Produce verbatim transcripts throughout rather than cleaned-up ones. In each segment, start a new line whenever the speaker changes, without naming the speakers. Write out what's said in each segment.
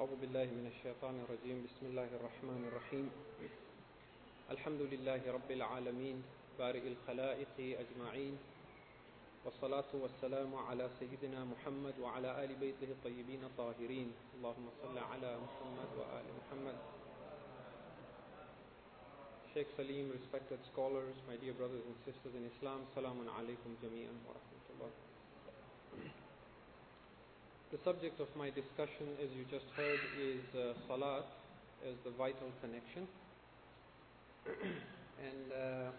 أعوذ بالله من الشيطان الرجيم بسم الله الرحمن الرحيم الحمد لله رب العالمين بارئ الخلائق أجمعين والصلاة والسلام على سيدنا محمد وعلى آل بيته الطيبين الطاهرين اللهم صل على محمد وآل محمد. Sheikh Salim, respected scholars, my dear brothers and sisters in Islam, Salamun alaykum jami'an wa rahmatullah. The subject of my discussion, as you just heard, is uh, Salat as the vital connection. and uh,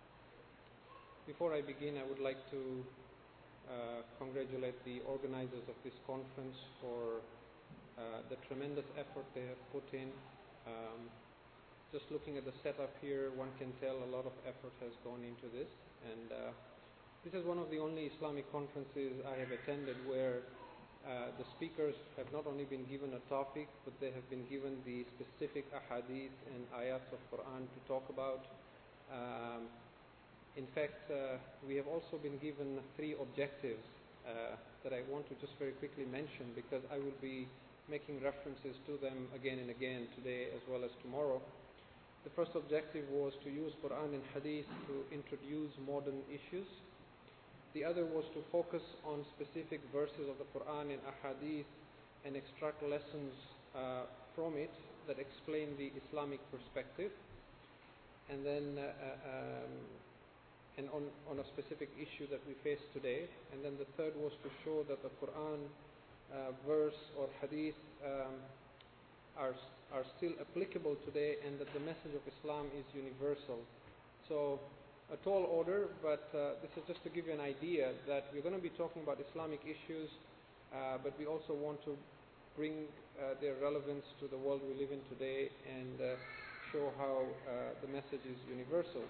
before I begin, I would like to uh, congratulate the organizers of this conference for uh, the tremendous effort they have put in. Um, just looking at the setup here, one can tell a lot of effort has gone into this. And uh, this is one of the only Islamic conferences I have attended where Uh, the speakers have not only been given a topic, but they have been given the specific ahadith and ayats of Quran to talk about. Um, in fact, uh, we have also been given three objectives uh, that I want to just very quickly mention, because I will be making references to them again and again today as well as tomorrow. The first objective was to use Quran and hadith to introduce modern issues. The other was to focus on specific verses of the Quran and ahadith and extract lessons uh, from it that explain the Islamic perspective, and then uh, um, and on, on a specific issue that we face today. And then the third was to show that the Quran uh, verse or hadith um, are are still applicable today, and that the message of Islam is universal. So a tall order, but uh, this is just to give you an idea that we're going to be talking about Islamic issues, uh, but we also want to bring uh, their relevance to the world we live in today and uh, show how uh, the message is universal.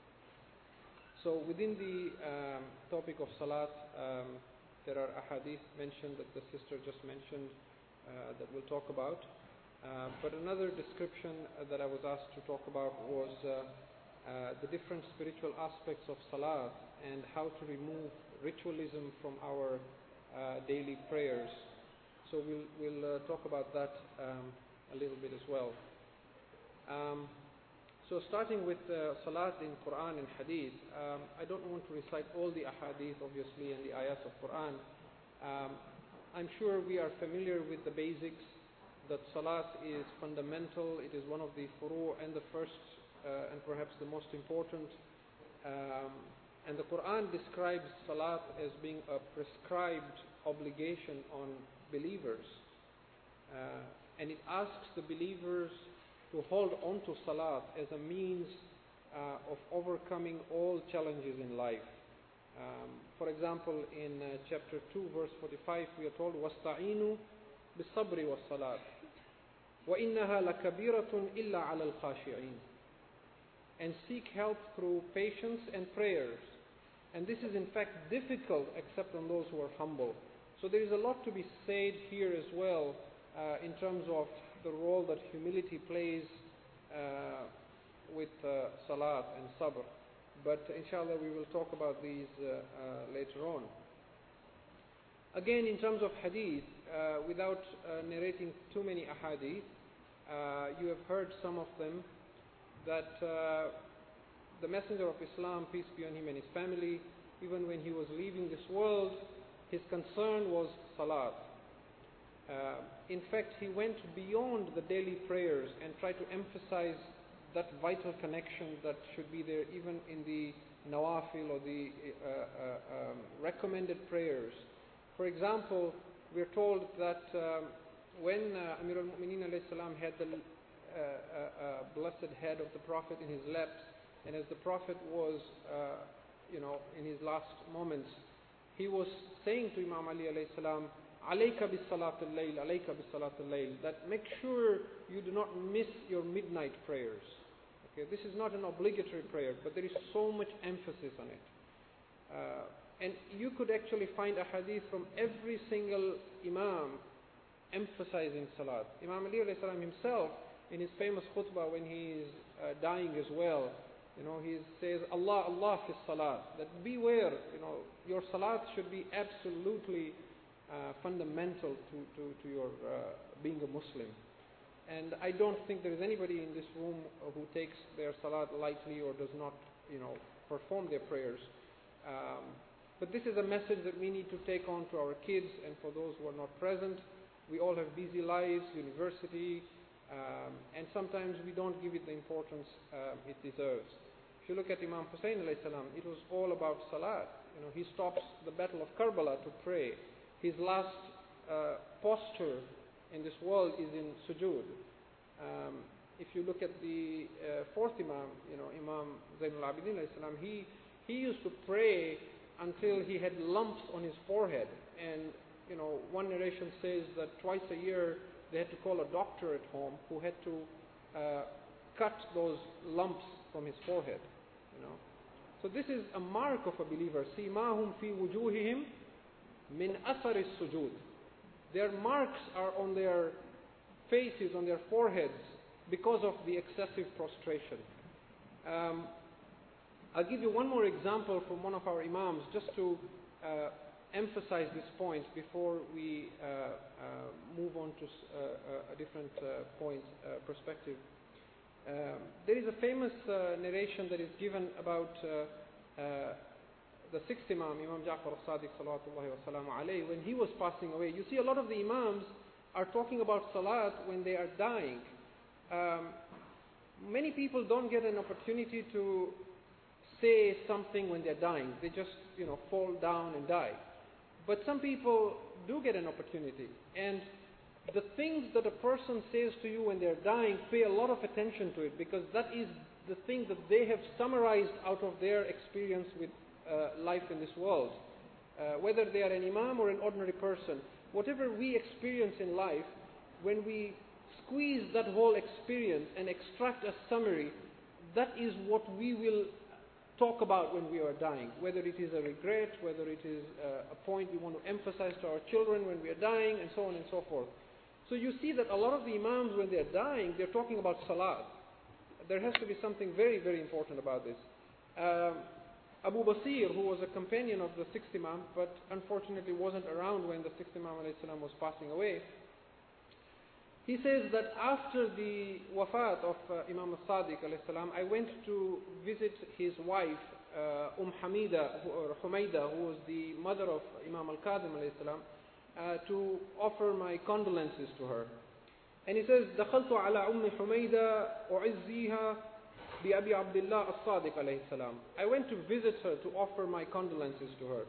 So within the um, topic of Salat, um, there are ahadith mentioned that the sister just mentioned uh, that we'll talk about. Uh, but another description that I was asked to talk about was uh, Uh, the different spiritual aspects of Salat and how to remove ritualism from our uh, daily prayers. So we'll, we'll uh, talk about that um, a little bit as well. Um, so starting with uh, Salat in Quran and Hadith, um, I don't want to recite all the ahadith obviously and the ayats of Quran. Um, I'm sure we are familiar with the basics, that Salat is fundamental, it is one of the furu' and the first Uh, and perhaps the most important, um, and the Quran describes Salat as being a prescribed obligation on believers, uh, and it asks the believers to hold on to Salat as a means uh, of overcoming all challenges in life. Um, for example, in uh, chapter two verse forty-five we are told وَاسْتَعِينُوا بِالصَّبْرِ وَالصَّلَاةِ وَإِنَّهَا لَكَبِيرَةٌ إِلَّا عَلَى الْخَاشِعِينَ, and seek help through patience and prayers. And this is in fact difficult except on those who are humble. So there is a lot to be said here as well uh, in terms of the role that humility plays uh, with uh, Salat and Sabr. But inshallah we will talk about these uh, uh, later on. Again, in terms of Hadith, uh, without uh, narrating too many ahadith, uh, you have heard some of them, that uh, the Messenger of Islam, peace be on him and his family, even when he was leaving this world, his concern was Salat. Uh, in fact, he went beyond the daily prayers and tried to emphasize that vital connection that should be there even in the nawafil or the uh, uh, um, recommended prayers. For example, we are told that um, when uh, Amir al-Mu'mineen alayhi salam had the Uh, uh, uh, blessed head of the Prophet in his laps, and as the Prophet was uh, you know in his last moments, he was saying to Imam Ali alayhi salam, alayka bis salat al-layl, alayka bis salat al-layl, that make sure you do not miss your midnight prayers. Okay, this is not an obligatory prayer, but there is so much emphasis on it. Uh, and you could actually find a hadith from every single Imam emphasizing Salat. Imam Ali alayhi salam himself, in his famous khutbah when he is uh, dying as well, you know, he says, Allah, Allah fi salat, that beware, you know, your salat should be absolutely uh, fundamental to, to, to your uh, being a Muslim. And I don't think there is anybody in this room who takes their salat lightly or does not, you know, perform their prayers. Um, but this is a message that we need to take on to our kids and for those who are not present. We all have busy lives, university, um, and sometimes we don't give it the importance um, it deserves. If you look at Imam Hussein alayhi salam, it was all about salat. You know, he stops the battle of Karbala to pray. His last uh, posture in this world is in sujood. Um, if you look at the uh, fourth Imam, you know, Imam Zainul Abidin alayhi salam, he, he used to pray until he had lumps on his forehead. And, you know, one narration says that twice a year they had to call a doctor at home who had to uh, cut those lumps from his forehead, you know. So this is a mark of a believer. Simahum fi wujuhihim min athar as-sujud. Their marks are on their faces, on their foreheads, because of the excessive prostration. Um, I'll give you one more example from one of our imams, just to uh, emphasize this point before we uh, uh, move on to uh, a different uh, point, uh, perspective. Um, there is a famous uh, narration that is given about uh, uh, the sixth Imam, Imam Ja'far al-Sadiq salawatullahi wa salamu alayhi, when he was passing away. You see, a lot of the Imams are talking about salat when they are dying. Um, many people don't get an opportunity to say something when they're dying. They just, you know, fall down and die. But some people do get an opportunity. And the things that a person says to you when they're dying, pay a lot of attention to it, because that is the thing that they have summarized out of their experience with uh, life in this world. Uh, whether they are an imam or an ordinary person, whatever we experience in life, when we squeeze that whole experience and extract a summary, that is what we will talk about when we are dying. Whether it is a regret, whether it is uh, a point we want to emphasize to our children when we are dying, and so on and so forth. So you see that a lot of the imams, when they are dying, they're talking about salat. There has to be something very, very important about this. Um, Abu Basir, who was a companion of the sixth Imam, but unfortunately wasn't around when the sixth Imam alayhi salam was passing away, he says that after the wafat of uh, Imam al-Sadiq alayhi salam, I went to visit his wife, uh, Umm Hamida, who, or Humayda, who was the mother of Imam al-Qadim alayhi salam, uh, to offer my condolences to her. And he says, دخلت على أم حميدة أعزيها بأبي عبد الله الصادق عليه السلام. I went to visit her to offer my condolences to her.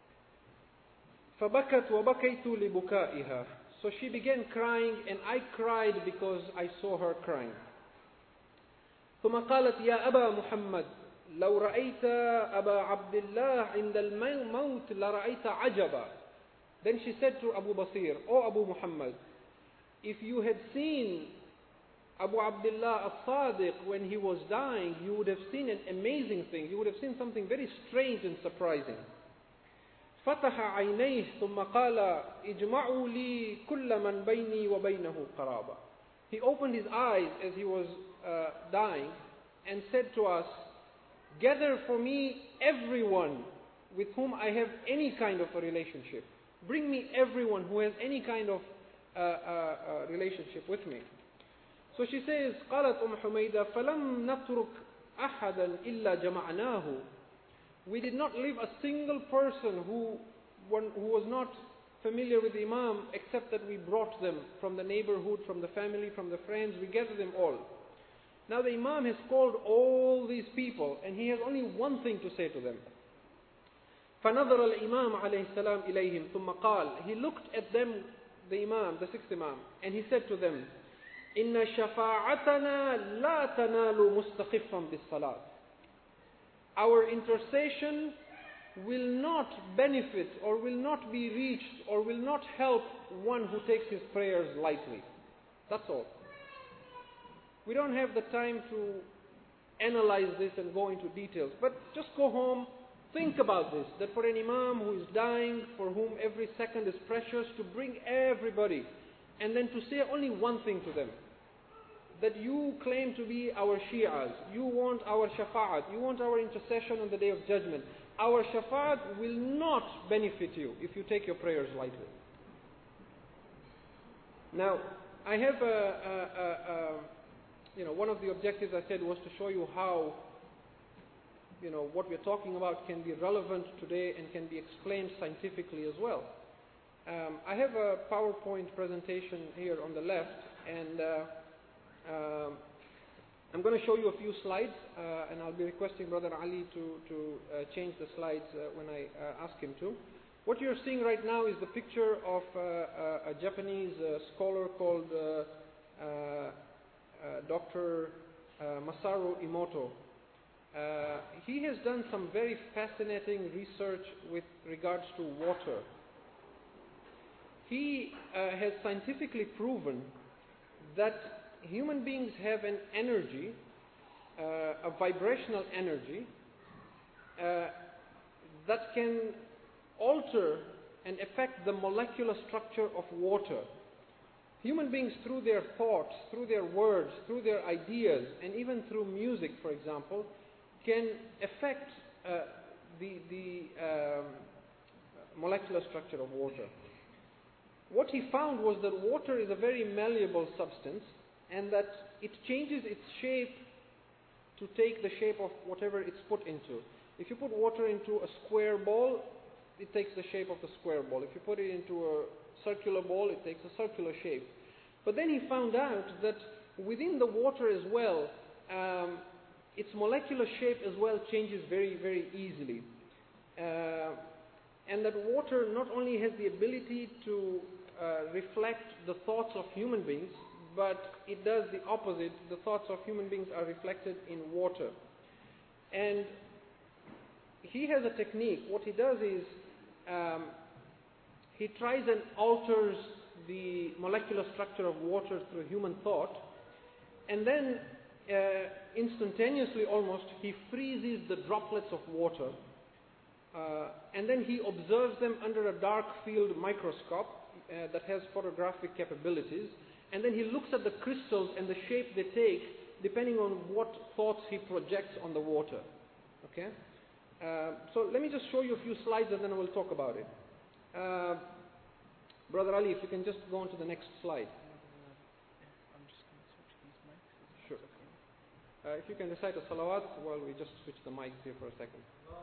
فبكت وبكيت لبكائها. So she began crying, and I cried because I saw her crying. ثم قالت يا أبا محمد لو رأيت أبا عبد الله عند الموت لرأيت عجبا. Then she said to Abu Basir, O Abu Muhammad, if you had seen Abu Abdullah al-Sadiq when he was dying, you would have seen an amazing thing. You would have seen something very strange and surprising. فتح عينيه ثم قال اجمعوا لي كل من بيني وبينه قرابة. He opened his eyes as he was uh, dying and said to us, gather for me everyone with whom I have any kind of a relationship. Bring me everyone who has any kind of uh, uh, uh, relationship with me. So she says, قالت أم حميدة فلم نترك أحدا إلا جمعناه. We did not leave a single person who, one, who was not familiar with the Imam, except that we brought them from the neighborhood, from the family, from the friends. We gathered them all. Now the Imam has called all these people, and he has only one thing to say to them. فنظر الإمام عليه السلام إليهم ثم قال. He looked at them, the Imam, the sixth Imam, and he said to them, إن شفاعتنا لا تنال مستخفا بالصلاة. Our intercession will not benefit or will not be reached or will not help one who takes his prayers lightly. That's all. We don't have the time to analyze this and go into details, but just go home, think about this, that for an Imam who is dying, for whom every second is precious, to bring everybody and then to say only one thing to them, that you claim to be our Shi'as, you want our shafa'at, you want our intercession on the Day of Judgment. our shafa'at will not benefit you if you take your prayers lightly. Now, I have a, a, a, a you know, one of the objectives I said was to show you how, you know, what we're talking about can be relevant today and can be explained scientifically as well. Um, I have a PowerPoint presentation here on the left, and uh, um, I'm going to show you a few slides, uh, and I'll be requesting Brother Ali to, to uh, change the slides uh, when I uh, ask him to. What you're seeing right now is the picture of uh, a, a Japanese uh, scholar called uh, uh, uh, Doctor Uh, Masaru Emoto. Uh, he has done some very fascinating research with regards to water. He uh, has scientifically proven that human beings have an energy, uh, a vibrational energy, uh, that can alter and affect the molecular structure of water. Human beings, through their thoughts, through their words, through their ideas, and even through music, for example, can affect uh, the, the um, molecular structure of water. What he found was that water is a very malleable substance, and that it changes its shape to take the shape of whatever it's put into. If you put water into a square bowl, it takes the shape of the square bowl. If you put it into a circular bowl, it takes a circular shape. But then he found out that within the water as well, um, its molecular shape as well changes very, very easily. Uh, and that water not only has the ability to uh, reflect the thoughts of human beings, but it does the opposite. The thoughts of human beings are reflected in water. And he has a technique. What he does is um, he tries and alters the molecular structure of water through human thought, and then uh, instantaneously almost he freezes the droplets of water, uh, and then he observes them under a dark field microscope uh, that has photographic capabilities, and then he looks at the crystals and the shape they take depending on what thoughts he projects on the water. Okay? Uh, so let me just show you a few slides and then we'll talk about it. Uh, Brother Ali, if you can just go on to the next slide.
I'm just going to switch these mics.
Sure. Uh, if you can recite a salawat while we just switch the mics here for a second.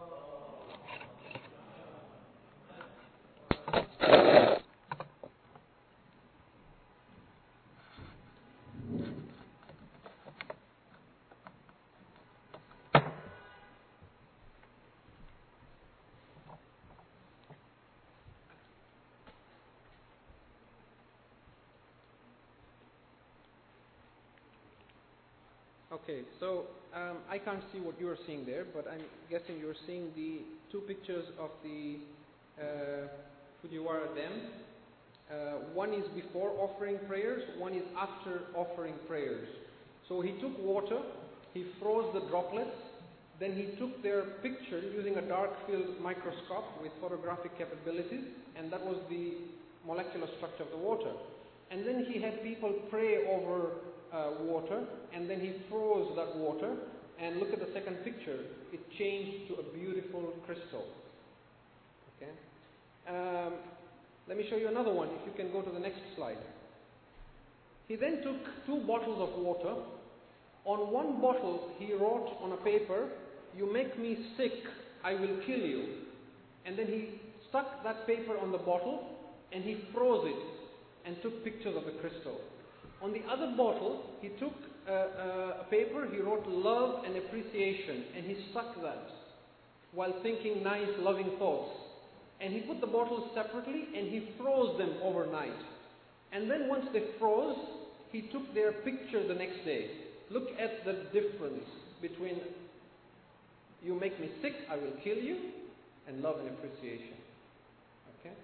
Okay, so um, I can't see what you're seeing there, but I'm guessing you're seeing the two pictures of the uh, Fujiwara Dam. Uh, one is before offering prayers, one is after offering prayers. So he took water, he froze the droplets, then he took their picture using a dark field microscope with photographic capabilities, and that was the molecular structure of the water. And then he had people pray over Uh, water, and then he froze that water, and look at the second picture, it changed to a beautiful crystal. Okay. Um, let me show you another one, if you can go to the next slide. He then took two bottles of water. On one bottle he wrote on a paper, "You make me sick, I will kill you." And then he stuck that paper on the bottle and he froze it and took pictures of the crystal. On the other bottle, he took uh, uh, a paper, he wrote "love and appreciation," and he stuck that while thinking nice, loving thoughts. And he put the bottles separately and he froze them overnight. And then once they froze, he took their picture the next day. Look at the difference between "you make me sick, I will kill you," and "love and appreciation." Okay?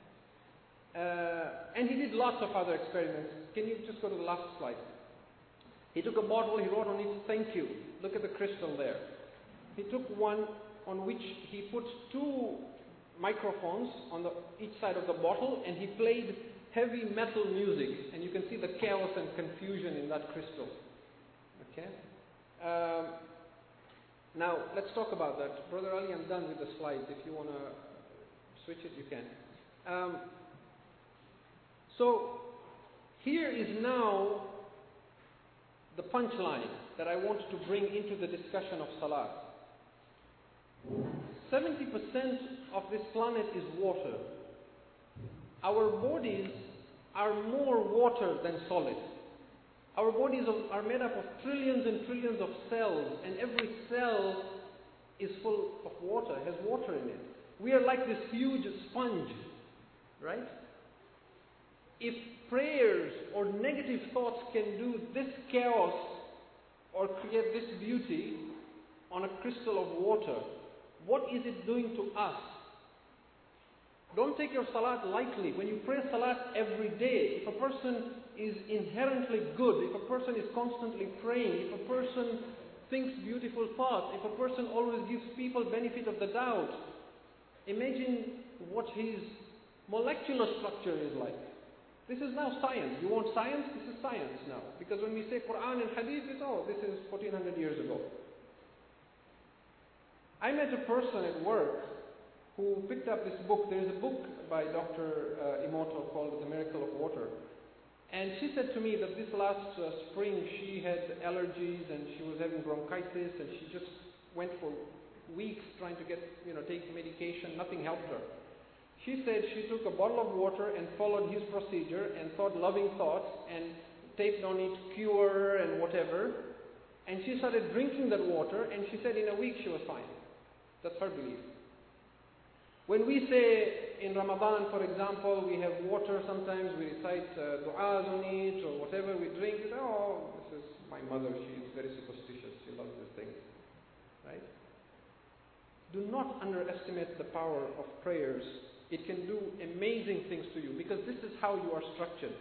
Uh, and he did lots of other experiments. Can you just go to the last slide? He took a bottle, he wrote on it "thank you." Look at the crystal there. He took one on which he put two microphones on the, each side of the bottle, and he played heavy metal music, and you can see the chaos and confusion in that crystal. Okay? Um, Now, let's talk about that. Brother Ali, I'm done with the slides. If you want to switch it, you can. Um, so, here is now the punchline that I want to bring into the discussion of Salat. seventy percent of this planet is water. Our bodies are more water than solid. Our bodies are made up of trillions and trillions of cells, and every cell is full of water, has water in it. We are like this huge sponge, right? If prayers or negative thoughts can do this chaos or create this beauty on a crystal of water, what is it doing to us? Don't take your salat lightly. When you pray salat every day, if a person is inherently good, if a person is constantly praying, if a person thinks beautiful thoughts, if a person always gives people benefit of the doubt, imagine what his molecular structure is like. This is now science. You want science? This is science now. Because when we say Quran and Hadith, it's, oh, this is fourteen hundred years ago. I met a person at work who picked up this book. There is a book by Doctor Uh, Emoto called The Miracle of Water. And she said to me that this last uh, spring she had allergies and she was having bronchitis and she just went for weeks trying to get, you know, take medication. Nothing helped her. She said she took a bottle of water and followed his procedure and thought loving thoughts and taped on it cure and whatever. And she started drinking that water and she said in a week she was fine. That's her belief. When we say in Ramadan, for example, we have water, sometimes we recite uh, du'as on it or whatever, we drink it, oh, this is my mother, she is very superstitious, she loves this thing. Right? Do not underestimate the power of prayers. It can do amazing things to you because this is how you are structured.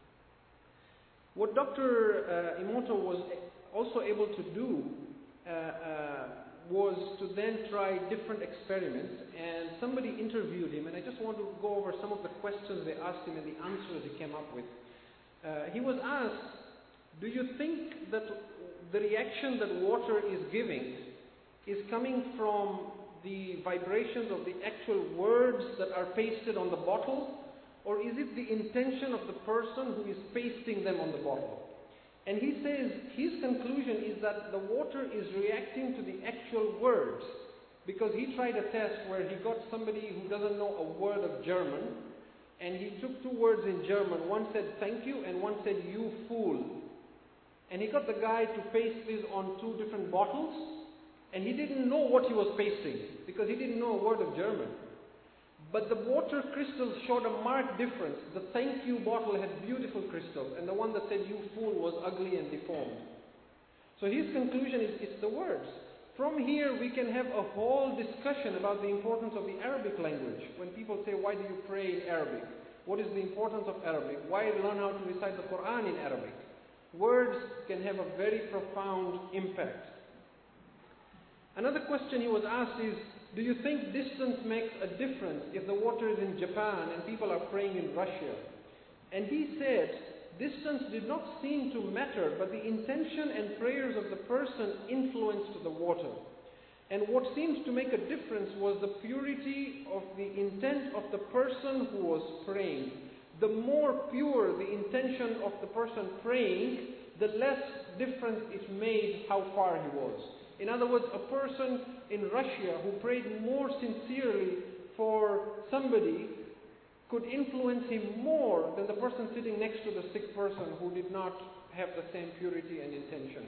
What Doctor Uh, Emoto was also able to do uh, uh, was to then try different experiments, and somebody interviewed him, and I just want to go over some of the questions they asked him and the answers he came up with. Uh, he was asked, do you think that the reaction that water is giving is coming from the vibrations of the actual words that are pasted on the bottle, or is it the intention of the person who is pasting them on the bottle? And he says his conclusion is that the water is reacting to the actual words, because he tried a test where he got somebody who doesn't know a word of German, and he took two words in German. One said thank you and one said you fool. And he got the guy to paste this on two different bottles, and he didn't know what he was pasting because he didn't know a word of German. But the water crystals showed a marked difference. The thank you bottle had beautiful crystals, and the one that said you fool was ugly and deformed. So his conclusion is it's the words. From here we can have a whole discussion about the importance of the Arabic language. When people say, why do you pray in Arabic? What is the importance of Arabic? Why learn how to recite the Quran in Arabic? Words can have a very profound impact. Another question he was asked is, do you think distance makes a difference if the water is in Japan and people are praying in Russia? And he said, distance did not seem to matter, but the intention and prayers of the person influenced the water. And what seemed to make a difference was the purity of the intent of the person who was praying. The more pure the intention of the person praying, the less difference it made how far he was. In other words, a person in Russia who prayed more sincerely for somebody could influence him more than the person sitting next to the sick person who did not have the same purity and intention.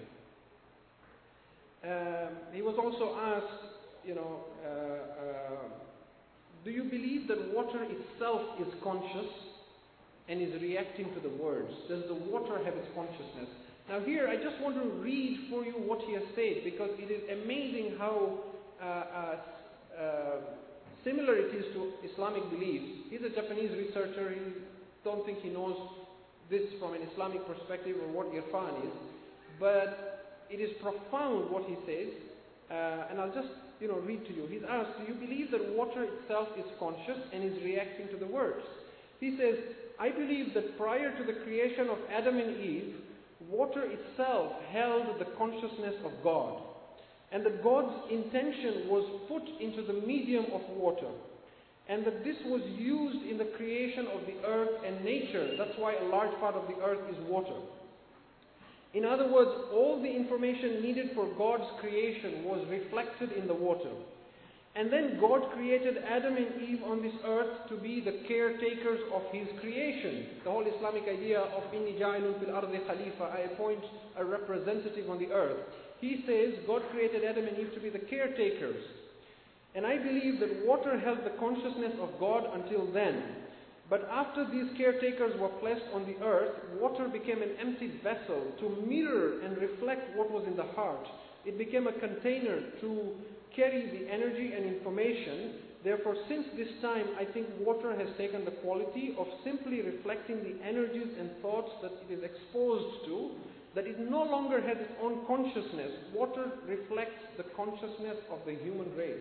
Um, he was also asked, you know, uh, uh, do you believe that water itself is conscious and is reacting to the words? Does the water have its consciousness? Now here, I just want to read for you what he has said, because it is amazing how uh, uh, uh, similar it is to Islamic beliefs. He's a Japanese researcher. He don't think he knows this from an Islamic perspective or what irfan is, but it is profound what he says, uh, and I'll just you know read to you. He's asked, do you believe that water itself is conscious and is reacting to the words? He says, I believe that prior to the creation of Adam and Eve, water itself held the consciousness of God. and that God's intention was put into the medium of water, and that this was used in the creation of the earth and nature. That's why a large part of the earth is water. In other words, all the information needed for God's creation was reflected in the water. And then God created Adam and Eve on this earth to be the caretakers of His creation. The whole Islamic idea of Inni ja'ilun fil ardi khalifa, I appoint a representative on the earth. He says God created Adam and Eve to be the caretakers. And I believe that water held the consciousness of God until then. But after these caretakers were placed on the earth, water became an empty vessel to mirror and reflect what was in the heart. It became a container to carry the energy and information. Therefore, since this time, I think water has taken the quality of simply reflecting the energies and thoughts that it is exposed to, that it no longer has its own consciousness. Water reflects the consciousness of the human race.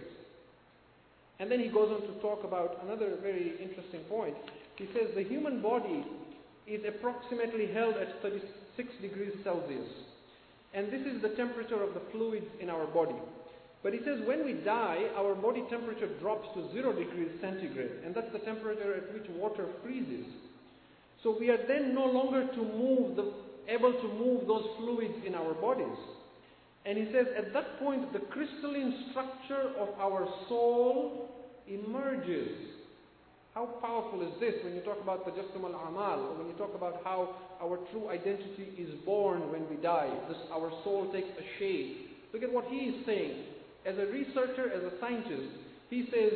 And then he goes on to talk about another very interesting point. He says the human body is approximately held at thirty-six degrees Celsius. And this is the temperature of the fluids in our body. But he says when we die, our body temperature drops to zero degrees centigrade. And that's the temperature at which water freezes. So we are then no longer to move the, able to move those fluids in our bodies. And he says at that point the crystalline structure of our soul emerges. How powerful is this when you talk about tajassum al-amal, or when you talk about how our true identity is born when we die. This, our soul takes a shape. Look at what he is saying. As a researcher, as a scientist, he says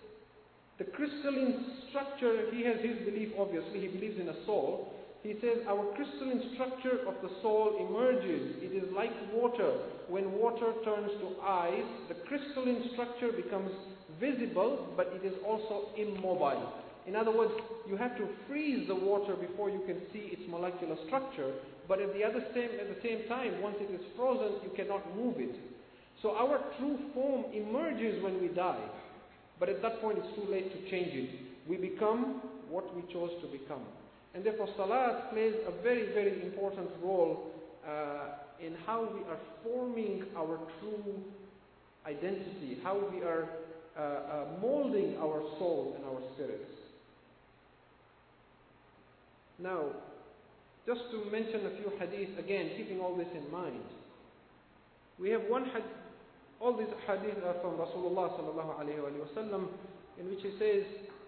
the crystalline structure, he has his belief obviously, he believes in a soul. He says our crystalline structure of the soul emerges. It is like water. When water turns to ice, the crystalline structure becomes visible, but it is also immobile. In other words, you have to freeze the water before you can see its molecular structure, but at the, other same, at the same time, once it is frozen, you cannot move it. So our true form emerges when we die, but at that point it's too late to change it. We become what we chose to become. And therefore Salat plays a very, very important role uh, in how we are forming our true identity, how we are uh, uh, molding our soul and our spirits. Now, just to mention a few hadith, again, keeping all this in mind. We have one hadith, all these hadith are from Rasulullah sallallahu alayhi wa sallam, in which he says,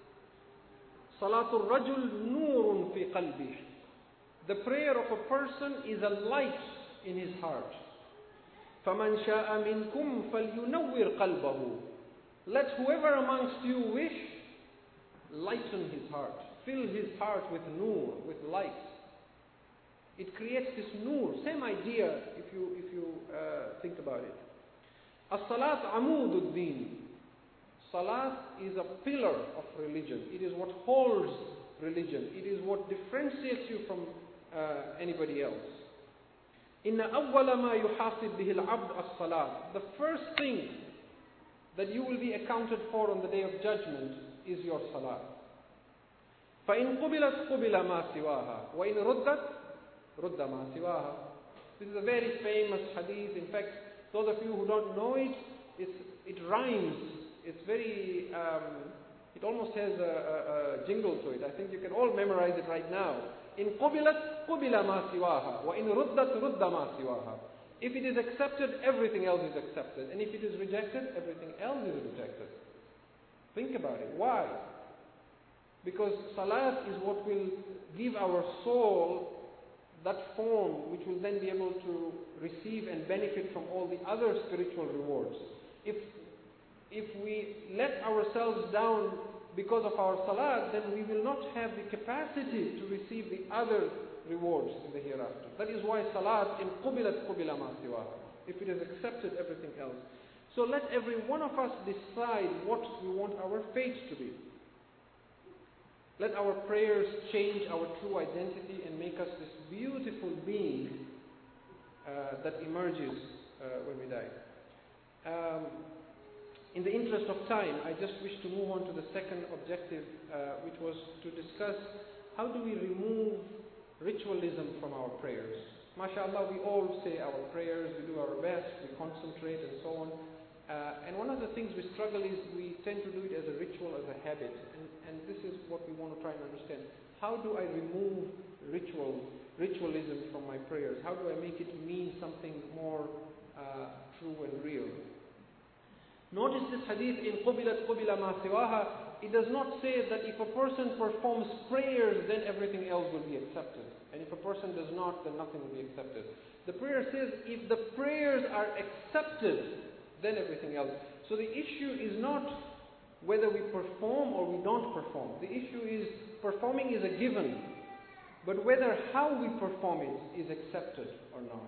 Salatul Rajul Nurun fi qalbih. The prayer of a person is a light in his heart. فَمَنْ شَاءَ مِنْكُمْ فَلْيُنَوِّرْ قَلْبَهُ. Let whoever amongst you wish, lighten his heart. Fill his heart with nur, with light. It creates this nur. Same idea if you, if you uh, think about it. As-salat amudud din. Salat is a pillar of religion. It is what holds religion. It is what differentiates you from uh, anybody else. Inna awwala ma yuhasib bihi al-abd as-salat. The first thing that you will be accounted for on the day of judgment is your salat. فَإِن قُبِلَتْ قُبِلَ مَا سِوَاهَا وَإِن رُدَّتْ رُدَّ مَا سِوَاهَا. This is a very famous hadith. In fact, those of you who don't know it, it's, it rhymes. It's very, um, it almost has a, a, a jingle to it. I think you can all memorize it right now. In قُبِلَتْ قُبِلَ مَا سِوَاهَا وَإِن رُدَّتْ رُدَّ مَا سِوَاهَا. If it is accepted, everything else is accepted. And if it is rejected, everything else is rejected. Think about it. Why? Because salat is what will give our soul that form which will then be able to receive and benefit from all the other spiritual rewards. If, if we let ourselves down because of our salat, then we will not have the capacity to receive the other rewards in the hereafter. That is why salat in qubilat qubila ma siwaha. If it is accepted, everything else. So let every one of us decide what we want our fate to be. Let our prayers change our true identity and make us this beautiful being uh, that emerges uh, when we die. Um, in the interest of time, I just wish to move on to the second objective, uh, which was to discuss how do we remove ritualism from our prayers. MashaAllah, we all say our prayers, we do our best, we concentrate and so on. Uh, and one of the things we struggle is we tend to do it as a ritual, as a habit. And, and this is what we want to try and understand. How do I remove ritual, ritualism from my prayers? How do I make it mean something more uh, true and real? Notice this hadith in قُبِلَتْ قُبِلَ مَا سِوَاهَا. It does not say that if a person performs prayers, then everything else will be accepted. And if a person does not, then nothing will be accepted. The prayer says if the prayers are accepted, then everything else. So the issue is not whether we perform or we don't perform. The issue is performing is a given, but whether how we perform it is accepted or not.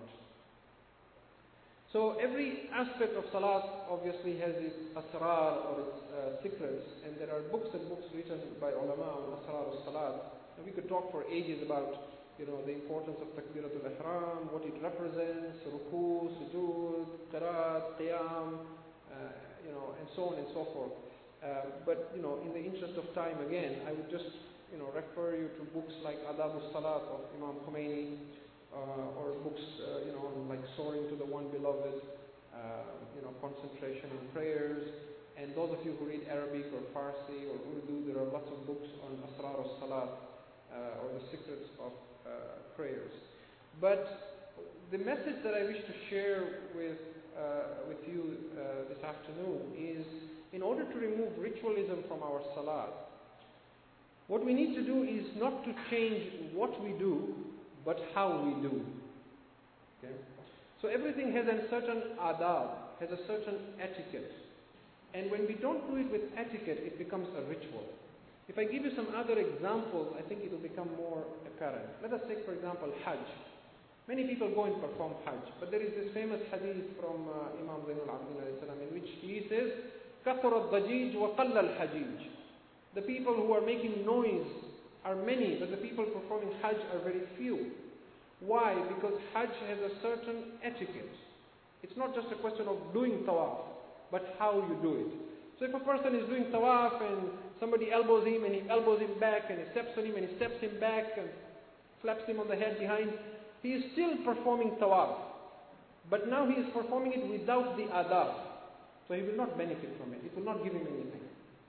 So every aspect of salat obviously has its asrar or its uh, secrets, and there are books and books written by ulama on asrar of salat. And we could talk for ages about, you know, the importance of takbiratul ihram, what it represents, ruku, sujood, qiraat, qiyam, uh, you know, and so on and so forth. Uh, but, you know, in the interest of time, again, I would just, you know, refer you to books like Adabus Salat of Imam Khomeini, uh, or books, uh, you know, on like Soaring to the One Beloved, uh, you know, concentration on prayers. And those of you who read Arabic or Farsi or Urdu, there are lots of books on Asrar al-Salat, uh, or the secrets of uh, prayers. But the message that I wish to share with, uh, with you uh, this afternoon is, in order to remove ritualism from our salat, what we need to do is not to change what we do, but how we do. Okay? So everything has a certain adab, has a certain etiquette. And when we don't do it with etiquette, it becomes a ritual. If I give you some other examples, I think it will become more apparent. Let us take, for example, Hajj. Many people go and perform Hajj, but there is this famous hadith from uh, Imam Zainul Abidin alayhi salam, in which he says, كَثُرَ الضَّجِيجُ وَقَلَّ الْحَجِيجُ. The people who are making noise are many, but the people performing Hajj are very few. Why? Because Hajj has a certain etiquette. It's not just a question of doing tawaf, but how you do it. So if a person is doing tawaf and somebody elbows him and he elbows him back and he steps on him and he steps him back and slaps him on the head behind, he is still performing tawaf. But now he is performing it without the adab. So he will not benefit from it. It will not give him anything.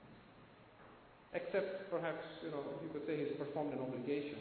Except perhaps, you know, you could say he's performed an obligation.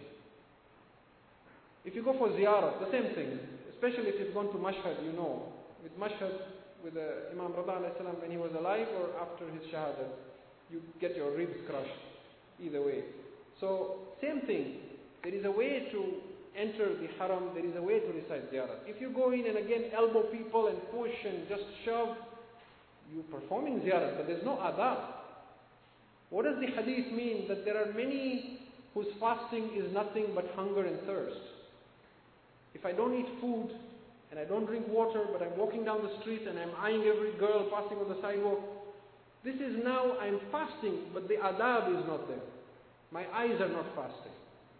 If you go for ziyarah, the same thing. Especially if you've gone to Mashhad, you know. With Mashhad, with uh, Imam Rada alayhi salam when he was alive or after his shahadah, you get your ribs crushed. Either way. So, same thing. There is a way to enter the haram, there is a way to recite ziyarah. If you go in and again elbow people and push and just shove, you're performing ziyarah, but there's no adab. What does the hadith mean? That there are many whose fasting is nothing but hunger and thirst. If I don't eat food and I don't drink water, but I'm walking down the street and I'm eyeing every girl passing on the sidewalk, this is now I'm fasting, but the adab is not there. My eyes are not fasting.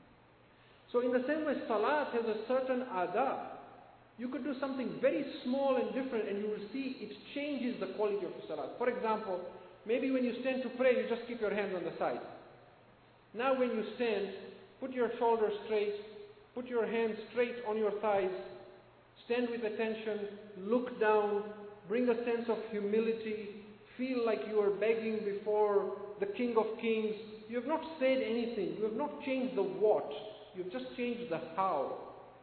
So in the same way, salat has a certain adab. You could do something very small and different and you will see it changes the quality of your salat. For example, maybe when you stand to pray, you just keep your hands on the side. Now when you stand, put your shoulders straight, put your hands straight on your thighs, stand with attention, look down, bring a sense of humility, feel like you are begging before the King of Kings. You have not said anything, you have not changed the what, you have just changed the how.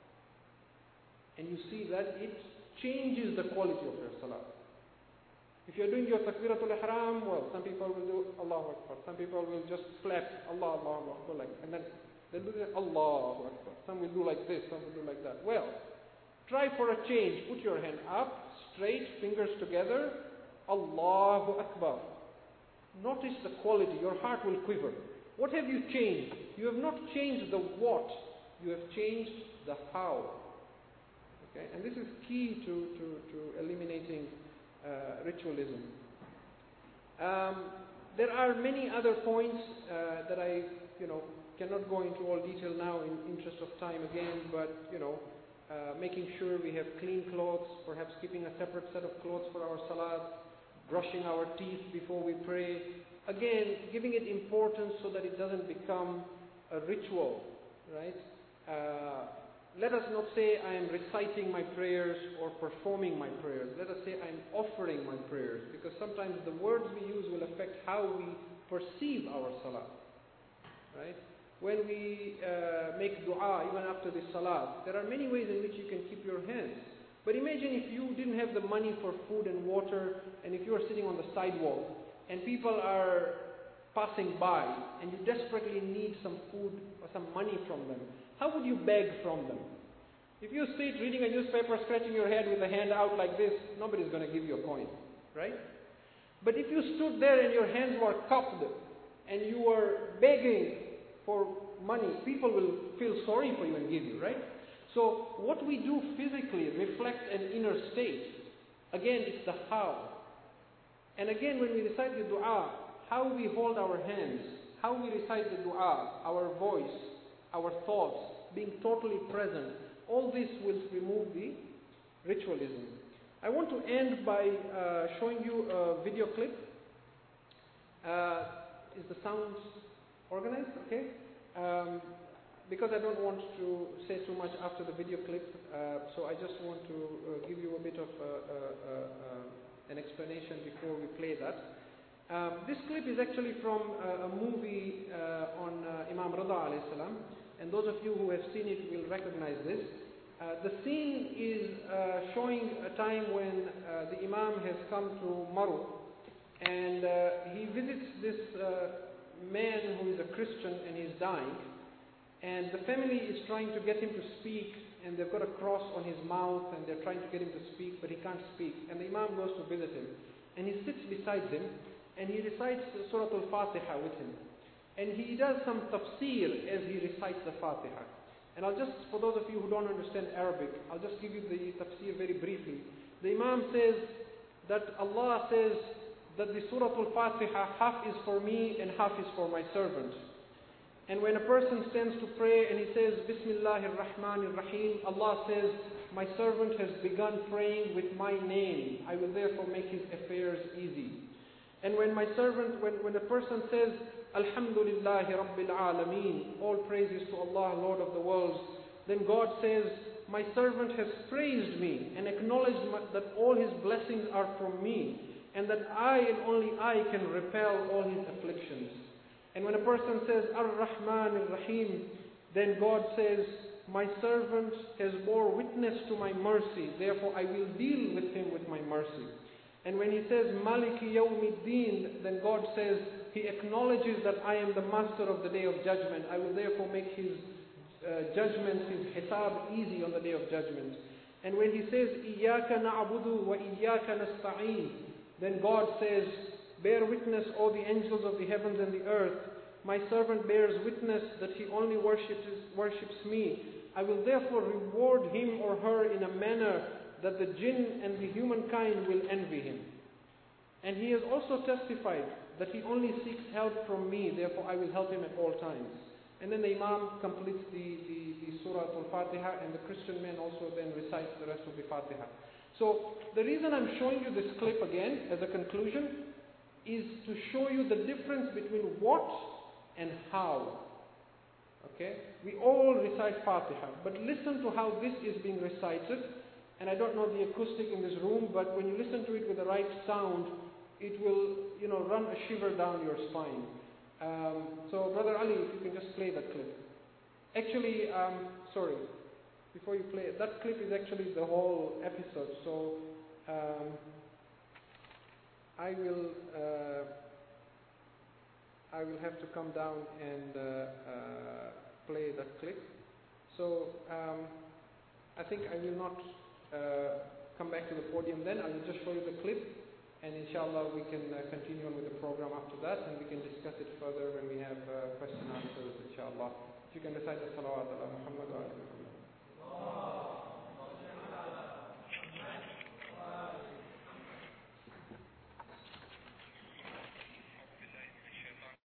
And you see that it changes the quality of your salah. If you're doing your takbiratul ihram, well, some people will do Allahu Akbar. Some people will just clap Allah, Allahu Akbar, like, and then they'll do the Allahu Akbar. Some will do like this, some will do like that. Well, try for a change. Put your hand up, straight, fingers together. Allahu Akbar. Notice the quality. Your heart will quiver. What have you changed? You have not changed the what. You have changed the how. Okay? And this is key to, to, to eliminating uh, ritualism. Um, there are many other points uh, that I, you know, cannot go into all detail now in interest of time again, but, you know, uh, making sure we have clean clothes, perhaps keeping a separate set of clothes for our salat, brushing our teeth before we pray. Again, giving it importance so that it doesn't become a ritual, right? Uh, let us not say I am reciting my prayers or performing my prayers. Let us say I am offering my prayers, because sometimes the words we use will affect how we perceive our salah. Right? When we uh, make dua even after the salah, there are many ways in which you can keep your hands. But imagine if you didn't have the money for food and water, and if you are sitting on the sidewalk and people are passing by and you desperately need some food or some money from them. How would you beg from them? If you sit reading a newspaper, scratching your head with a hand out like this, nobody's going to give you a coin, right? But if you stood there and your hands were cupped and you were begging for money, people will feel sorry for you and give you, right? So what we do physically reflects an inner state. Again, it's the how. And again, when we recite the dua, how we hold our hands, how we recite the dua, our voice, our thoughts, being totally present, all this will remove the ritualism. I want to end by uh, showing you a video clip. Uh, is the sound organized? Okay. Um, because I don't want to say too much after the video clip, uh, so I just want to uh, give you a bit of uh, uh, uh, an explanation before we play that. Um, this clip is actually from uh, a movie uh, on uh, Imam Rida alayhi salam, and those of you who have seen it will recognize this. Uh, the scene is uh, showing a time when uh, the Imam has come to Maru, and uh, he visits this uh, man who is a Christian and he's dying, and the family is trying to get him to speak, and they've got a cross on his mouth and they're trying to get him to speak, but he can't speak, and the Imam goes to visit him, and he sits beside him and he recites Surah Al-Fatiha with him, and he does some tafsir as he recites the Fatiha. And I'll just, for those of you who don't understand Arabic, I'll just give you the tafsir very briefly. The Imam says that Allah says that the Surah Al-Fatiha, half is for me and half is for my servant. And when a person stands to pray and he says, Bismillahir Rahmanir Rahim, Allah says, my servant has begun praying with my name. I will therefore make his affairs easy. And when my servant, when, when a person says, Alhamdulillahi Rabbil Alameen, all praises to Allah, Lord of the worlds, then God says, my servant has praised me and acknowledged my, that all his blessings are from me, and that I and only I can repel all his afflictions. And when a person says, Ar-Rahman Ar-Rahim, then God says, my servant has bore witness to my mercy, therefore I will deal with him with my mercy. And when he says, Maliki Yawmiddin, then God says, he acknowledges that I am the master of the day of judgment. I will therefore make his uh, judgments, his hisab easy on the day of judgment. And when he says, Iyaka na'budu wa iyaka nasta'een, then God says, bear witness, all the angels of the heavens and the earth, my servant bears witness that he only worships, worships me. I will therefore reward him or her in a manner that the jinn and the humankind will envy him. And he has also testified that he only seeks help from me, therefore I will help him at all times. And then the Imam completes the, the, the Surah Al-Fatiha, and the Christian man also then recites the rest of the Fatiha. So the reason I'm showing you this clip again as a conclusion is to show you the difference between what and how. Okay? We all recite Fatiha, but listen to how this is being recited. And I don't know the acoustic in this room, but when you listen to it with the right sound, it will, you know, run a shiver down your spine. Um, so, Brother Ali, if you can just play that clip. Actually, um, sorry, before you play it, that clip is actually the whole episode. So, um, I will, uh, I will have to come down and uh, uh, play that clip. So, um, I think I will not uh, come back to the podium then. I will just show you the clip, and inshallah we can uh, continue on with the program after that, and we can discuss it further when we have uh, question and answers, inshallah. If you can recite the salawat ala Muhammad wa ala Muhammad.